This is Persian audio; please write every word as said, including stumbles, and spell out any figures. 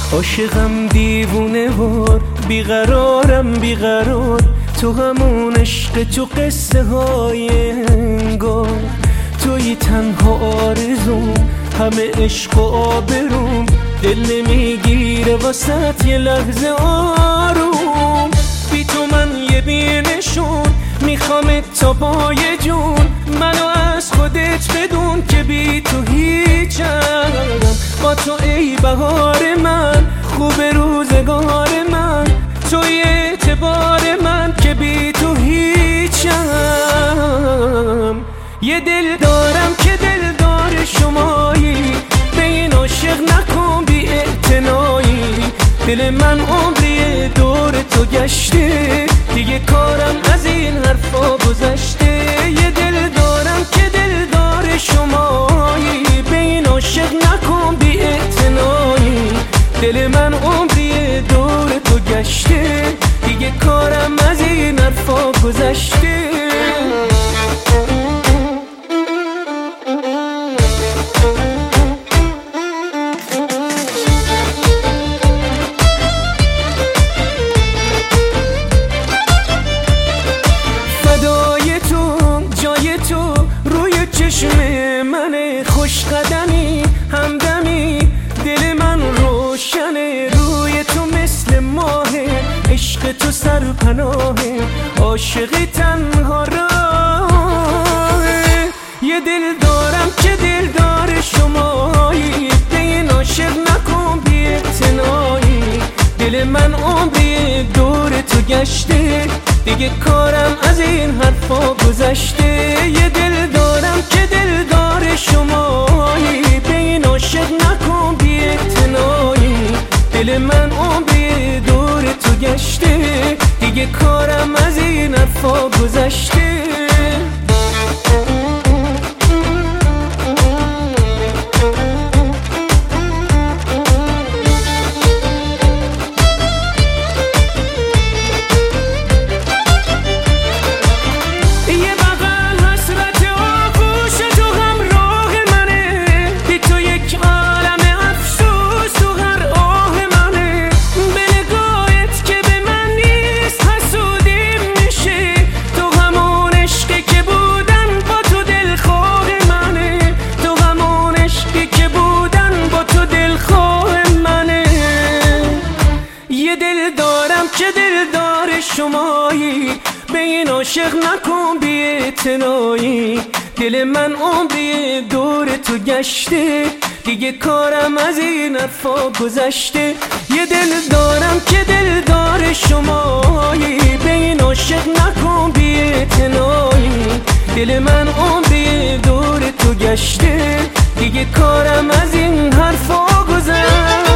عاشقم دیوونه وار، بیقرارم بیقرار، تو همون عشق، تو قصه های انگار، توی تنها آرزوم، همه عشق و آبروم، دل نمیگیره واسط یه لحظه آروم. بی تو من یه بینشون، میخوام تا پای جون، منو از خودت بدون که بی تو هیچم. با تو ای بهار من، خوب روزگار من، توی اعتبار من که بی تو هیچم. یه دل دارم که دلدار شمایی، به این عاشق نکن بی اعتنایی. دل من عمری دور تو گشته، دیگه کارم از این حرفا گذشته. یه دل دارم که دلدار شمایی، به این عاشق نکن بی اعتنایی. دل من عمری دور تو گشته، دیگه کارم از این حرفا گذشته. منه خوش قدمی همدمی، دل من روشنه، روی تو مثل ماهه، عشق تو سرپناهه، عاشقی تنها راهه. یه دل دارم که دلدار شمایی، به این عاشق نکن بی اعتنایی. دل من عمری دور تو گشته، دیگه کارم از این حرفا گذشته. یه دل دارم که دلدار شمایی، به این عاشق نکن بی اعتنایی. دل من عمری دور تو گشته، دیگه کارم از این حرفا گذشته. که دلدار شمایی، به این عاشق نکن بی اعتنایی. دل من عمری دور تو گشته، دیگه کارم از این حرفا گذشته. یه دل دارم که دلدار شمایی، به این عاشق نکن بی اعتنایی. دل من عمری دور تو گشته، دیگه کارم از این حرفا گذشته.